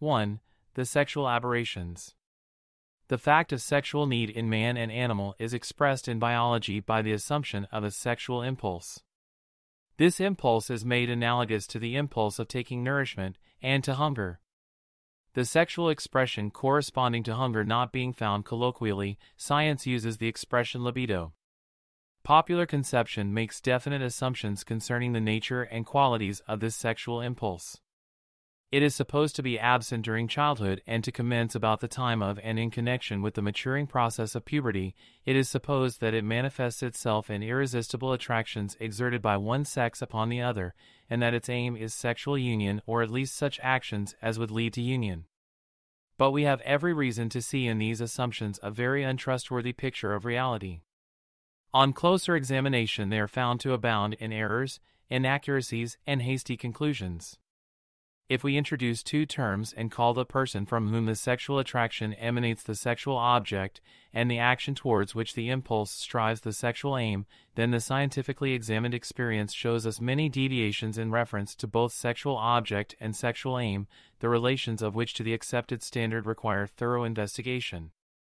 1. The sexual aberrations. The fact of sexual need in man and animal is expressed in biology by the assumption of a sexual impulse. This impulse is made analogous to the impulse of taking nourishment and to hunger. The sexual expression corresponding to hunger not being found colloquially, science uses the expression libido. Popular conception makes definite assumptions concerning the nature and qualities of this sexual impulse. It is supposed to be absent during childhood and to commence about the time of and in connection with the maturing process of puberty. It is supposed that it manifests itself in irresistible attractions exerted by one sex upon the other, and that its aim is sexual union or at least such actions as would lead to union. But we have every reason to see in these assumptions a very untrustworthy picture of reality. On closer examination they are found to abound in errors, inaccuracies, and hasty conclusions. If we introduce two terms and call the person from whom the sexual attraction emanates the sexual object, and the action towards which the impulse strives the sexual aim, then the scientifically examined experience shows us many deviations in reference to both sexual object and sexual aim, the relations of which to the accepted standard require thorough investigation.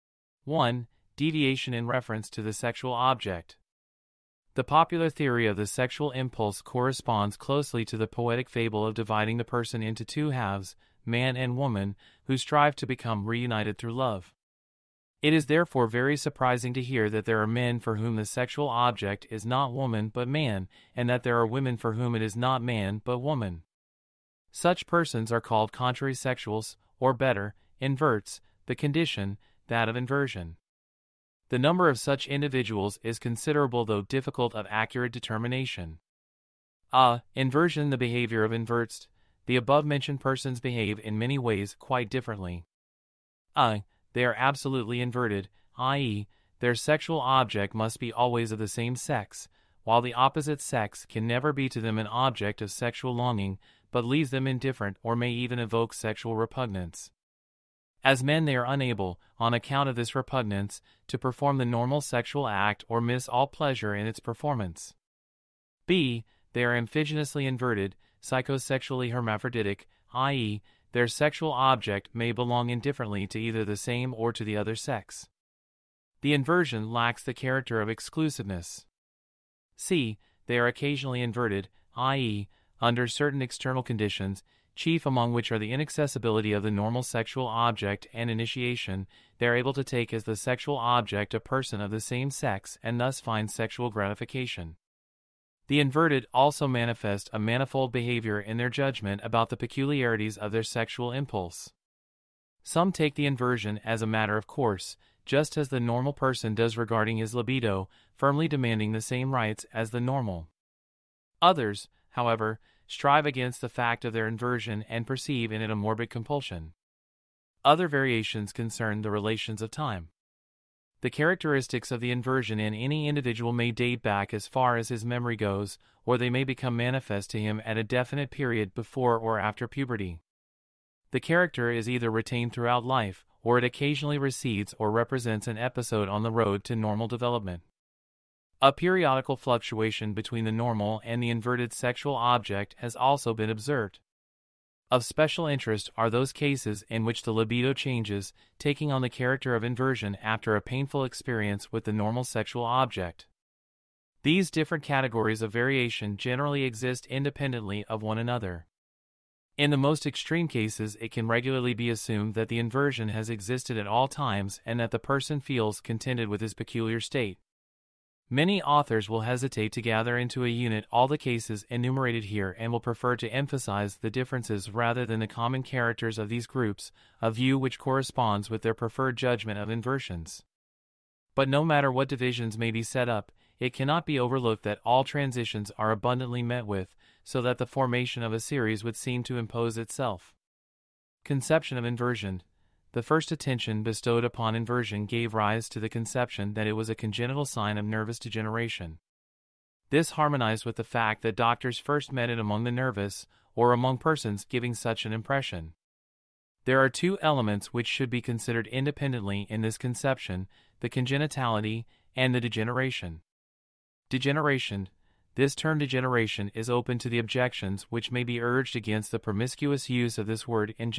1. Deviation in reference to the sexual object. The popular theory of the sexual impulse corresponds closely to the poetic fable of dividing the person into two halves, man and woman, who strive to become reunited through love. It is therefore very surprising to hear that there are men for whom the sexual object is not woman but man, and that there are women for whom it is not man but woman. Such persons are called contrary sexuals, or better, inverts, the condition, that of inversion. The number of such individuals is considerable though difficult of accurate determination. Inversion. The behavior of inverts. The above-mentioned persons behave in many ways quite differently. They are absolutely inverted, i.e., their sexual object must be always of the same sex, while the opposite sex can never be to them an object of sexual longing, but leaves them indifferent or may even evoke sexual repugnance. As men they are unable, on account of this repugnance, to perform the normal sexual act or miss all pleasure in its performance. They are amphigenously inverted, psychosexually hermaphroditic, i.e., their sexual object may belong indifferently to either the same or to the other sex. The inversion lacks the character of exclusiveness. They are occasionally inverted, i.e., under certain external conditions, chief among which are the inaccessibility of the normal sexual object and initiation, they are able to take as the sexual object a person of the same sex and thus find sexual gratification. The inverted also manifest a manifold behavior in their judgment about the peculiarities of their sexual impulse. Some take the inversion as a matter of course, just as the normal person does regarding his libido, firmly demanding the same rights as the normal. Others, however, strive against the fact of their inversion and perceive in it a morbid compulsion. Other variations concern the relations of time. The characteristics of the inversion in any individual may date back as far as his memory goes, or they may become manifest to him at a definite period before or after puberty. The character is either retained throughout life, or it occasionally recedes or represents an episode on the road to normal development. A periodical fluctuation between the normal and the inverted sexual object has also been observed. Of special interest are those cases in which the libido changes, taking on the character of inversion after a painful experience with the normal sexual object. These different categories of variation generally exist independently of one another. In the most extreme cases, it can regularly be assumed that the inversion has existed at all times and that the person feels contented with his peculiar state. Many authors will hesitate to gather into a unit all the cases enumerated here and will prefer to emphasize the differences rather than the common characters of these groups, a view which corresponds with their preferred judgment of inversions. But no matter what divisions may be set up, it cannot be overlooked that all transitions are abundantly met with, so that the formation of a series would seem to impose itself. Conception of inversion. The first attention bestowed upon inversion gave rise to the conception that it was a congenital sign of nervous degeneration. This harmonized with the fact that doctors first met it among the nervous, or among persons giving such an impression. There are two elements which should be considered independently in this conception, the congenitality and the degeneration. Degeneration. This term degeneration is open to the objections which may be urged against the promiscuous use of this word in